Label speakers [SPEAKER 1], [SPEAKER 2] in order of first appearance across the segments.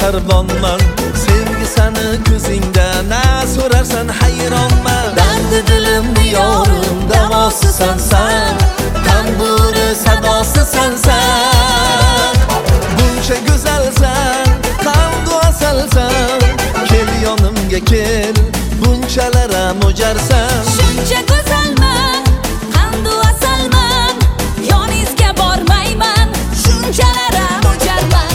[SPEAKER 1] mehribonman. Sevgi seni ko'zingda, na so'rarsan hayronman. Dardi dilimni yorim, davosi sensan, tamburi sadosi sensan. Buncha go'zalsan, qalbi asalsan, kel yonimga kel, bunchalara mo'jarsan.
[SPEAKER 2] Shuncha go'zalman, qandu asalman, yoningizga bormayman, shunchalara mo'jarman.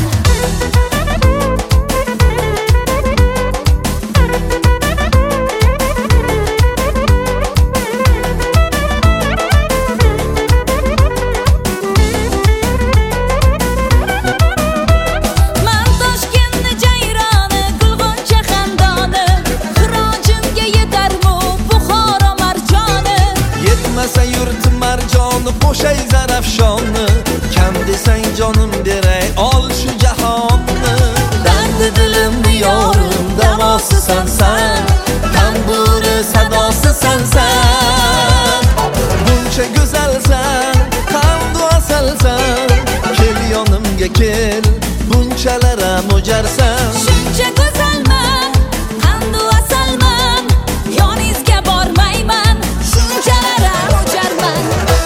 [SPEAKER 2] Man Toshkentni jayroni, Gulg'uncha xandoni, xirojimga yetarmi Buxoro marjoni.
[SPEAKER 1] Yetmasa yurt marjoni, qo'shay zarafshonni, kam desang jonim beray, ol shu jahonni. Dardi dilimni yorim, davosi sensan, tamburi sadosi sensan. Buncha go'zalsan, qalbi asalsan, kel yonimga kel, bunchalara mo'jarsan.
[SPEAKER 2] Shuncha go'zalman, qandu asalman, yoningizga bormayman, shunchalara mo'jarman.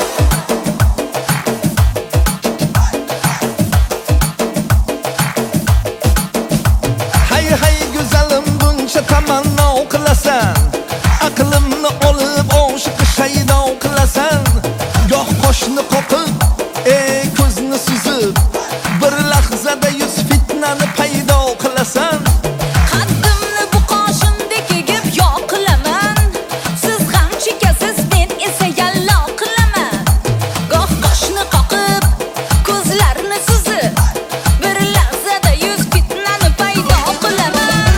[SPEAKER 1] Hay hay go'zalim, buncha tamanno qilasan, aqlimni olib oshiq shaydo qilasan. Goh qoshni qoqib, ko'zni suzib, bir lahzada yuz fitnani paydo qilasan.
[SPEAKER 2] Qaddimni bu qoshimdek egib yo'q qilaman, siz ham chekasiz, men esa yallo qilaman. Goh qoshni qoqib, ko'zlarni suzib, bir lahzada yuz fitnani paydo qilaman.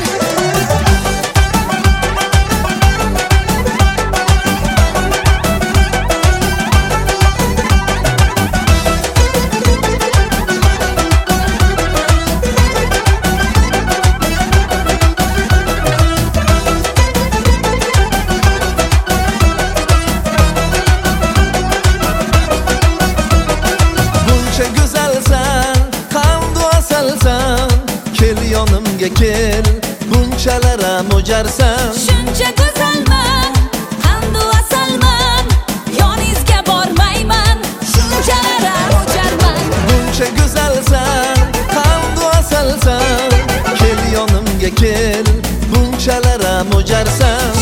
[SPEAKER 1] Buncha go'zalsan, qalbi asalsan, kel yonimga kel, bunchalara mo'jarsan.
[SPEAKER 2] Shuncha go'zalman, qandu asalman, yoningizga bormayman, shunchalara mo'jarman.
[SPEAKER 1] Buncha go'zalsan, qalbi asalsan, kel yonimga kel, bunchalara mo'jarsan.